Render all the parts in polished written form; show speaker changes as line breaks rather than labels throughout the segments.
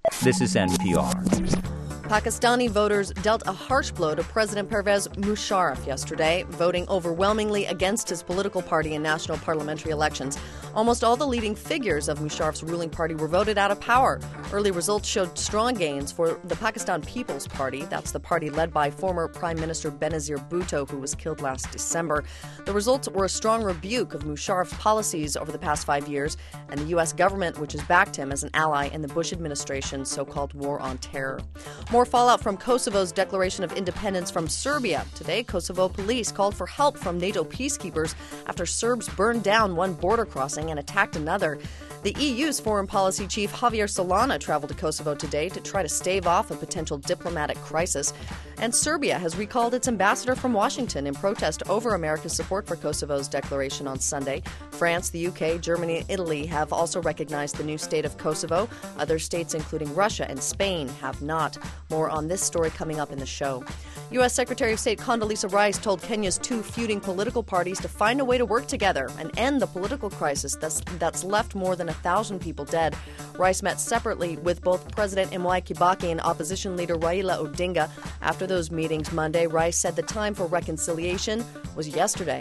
This is NPR.
Pakistani voters dealt a harsh blow to President Pervez Musharraf yesterday, voting overwhelmingly against his political party in national parliamentary elections. Almost all the leading figures of Musharraf's ruling party were voted out of power. Early results showed strong gains for the Pakistan People's Party. That's the party led by former Prime Minister Benazir Bhutto, who was killed last December. The results were a strong rebuke of Musharraf's policies over the past 5 years and the U.S. government, which has backed him as an ally in the Bush administration's so-called war on terror. More fallout from Kosovo's declaration of independence from Serbia. Today, Kosovo police called for help from NATO peacekeepers after Serbs burned down one border crossing and attacked another. The EU's foreign policy chief Javier Solana traveled to Kosovo today to try to stave off a potential diplomatic crisis. And Serbia has recalled its ambassador from Washington in protest over America's support for Kosovo's declaration on Sunday. France, the UK, Germany, and Italy have also recognized the new state of Kosovo. Other states, including Russia and Spain, have not. More on this story coming up in the show. U.S. Secretary of State Condoleezza Rice told Kenya's two feuding political parties to find a way to work together and end the political crisis that's left more than 1,000 people dead. Rice met separately with both President Mwai Kibaki and opposition leader Raila Odinga. After those meetings Monday, Rice said the time for reconciliation was yesterday.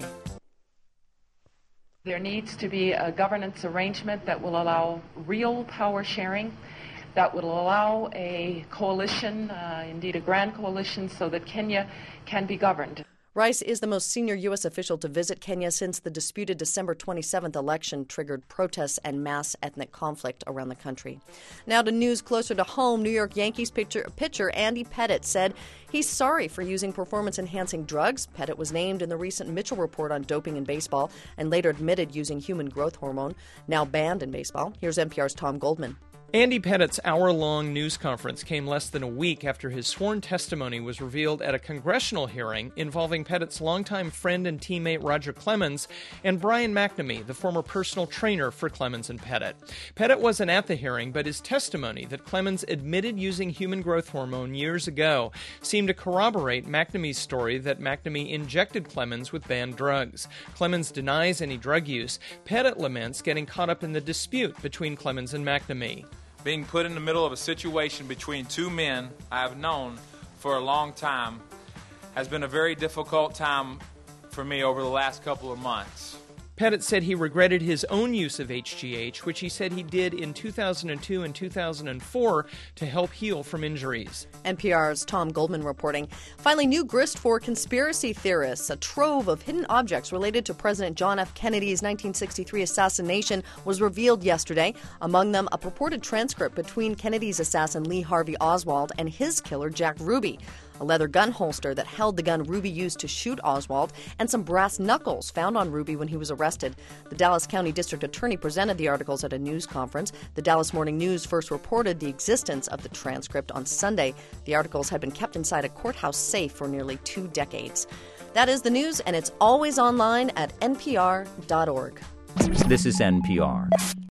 There needs to be a governance arrangement that will allow real power sharing, that would allow a coalition, indeed a grand coalition, so that Kenya can be governed.
Rice is the most senior U.S. official to visit Kenya since the disputed December 27th election triggered protests and mass ethnic conflict around the country. Now to news closer to home. New York Yankees pitcher Andy Pettitte said he's sorry for using performance-enhancing drugs. Pettitte was named in the recent Mitchell report on doping in baseball and later admitted using human growth hormone, now banned in baseball. Here's NPR's Tom Goldman.
Andy Pettitte's hour-long news conference came less than a week after his sworn testimony was revealed at a congressional hearing involving Pettitte's longtime friend and teammate Roger Clemens and Brian McNamee, the former personal trainer for Clemens and Pettitte. Pettitte wasn't at the hearing, but his testimony that Clemens admitted using human growth hormone years ago seemed to corroborate McNamee's story that McNamee injected Clemens with banned drugs. Clemens denies any drug use. Pettitte laments getting caught up in the dispute between Clemens and McNamee.
Being put in the middle of a situation between two men I have known for a long time has been a very difficult time for me over the last couple of months.
Pettitte said he regretted his own use of HGH, which he said he did in 2002 and 2004 to help heal from injuries.
NPR's Tom Goldman reporting. Finally, new grist for conspiracy theorists. A trove of hidden objects related to President John F. Kennedy's 1963 assassination was revealed yesterday. Among them, a purported transcript between Kennedy's assassin Lee Harvey Oswald and his killer Jack Ruby. A leather gun holster that held the gun Ruby used to shoot Oswald, and some brass knuckles found on Ruby when he was arrested. The Dallas County District Attorney presented the articles at a news conference. The Dallas Morning News first reported the existence of the transcript on Sunday. The articles had been kept inside a courthouse safe for nearly 2 decades. That is the news, and it's always online at npr.org.
This is NPR.